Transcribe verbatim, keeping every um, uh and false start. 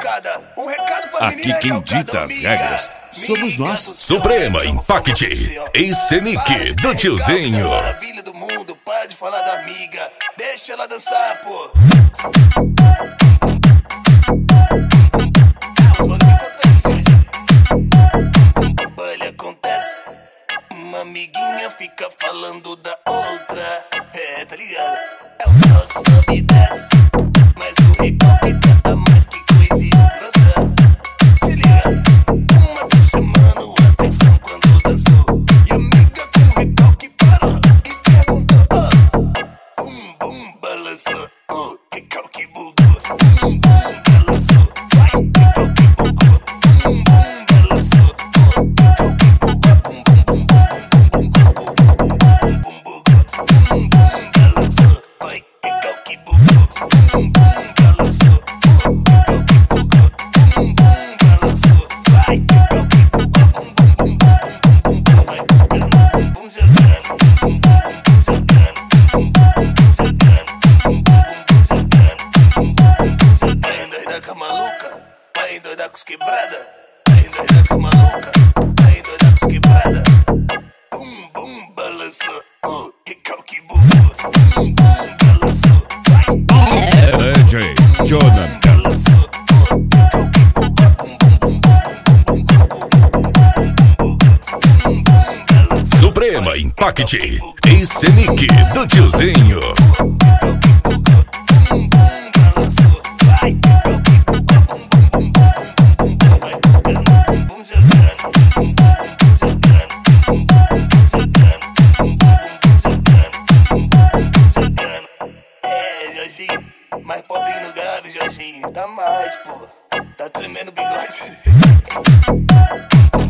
recalcada. Um recado pra Aqui quem dita as regras somos nós. Suprema Impact e Senic do tiozinho. Maravilha do mundo, para de falar da amiga. Deixa ela dançar, pô. Olha, acontece. Uma amiguinha fica falando da outra. É, tá ligado? É o nosso sobe e desce. Mas o recalque tá mais que coisa escrota. Se liga, uma tá chamando a atenção quando dançou. E a amiga com recalque parou e perguntou: oh, bum bum balançou, oh, recalque bugou. Bum bum balançou, vai, recalque bugou. Bum bum balançou, oh, recalque bugou. Bum bum bum bum bum bum bum bum bum bum bum bum balançou, vai, recalque bugou. Bum bum balançou, oh, recalque bugou. Bum bum balançou, vai, recalque bugou. Bum bum bum bum bum bum vai jogando, bum bum jogando, bum bum bum jogando, bum bum bum jogando, bum bum bum jogando, bum bum bum jogando. Vai endoidar com a maluca, vai endoidar com os quebrada, vai endoidar com a maluca, vai endoidar com os quebrada. Bum bum balançou, oh, recalque bugou. Bum bum balançou, vai, D J Jonathan. balançou, oh, recalque bugou. Bum bum bum bum bum bum bum bum bum balançou. Suprema Impact e Senic do tiozinho. É, Jorginho, mais pobrinho no grave, Jorginho. Tá mais, pô. Tá tremendo o bigode.